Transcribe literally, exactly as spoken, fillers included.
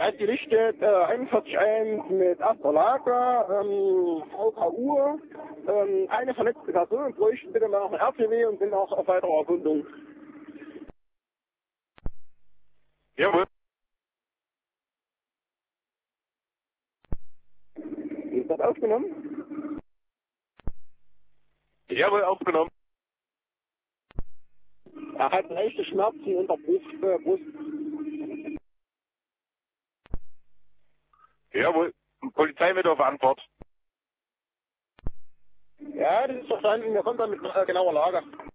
hat gelichtet, äh, einundvierzig eins mit erster Lage, ähm, V K U, ähm, eine verletzte Person, bräuchten bitte mal noch ein R T W und bin auch auf weitere Erkundung. Jawohl. Ist das aufgenommen? Jawohl, aufgenommen. Er hat leichte Schmerzen in der Brust. Äh, Brust. Jawohl. Polizei mit auf Antwort. Ja, das ist verstanden. Wir kommen dann mit äh, genauer Lage.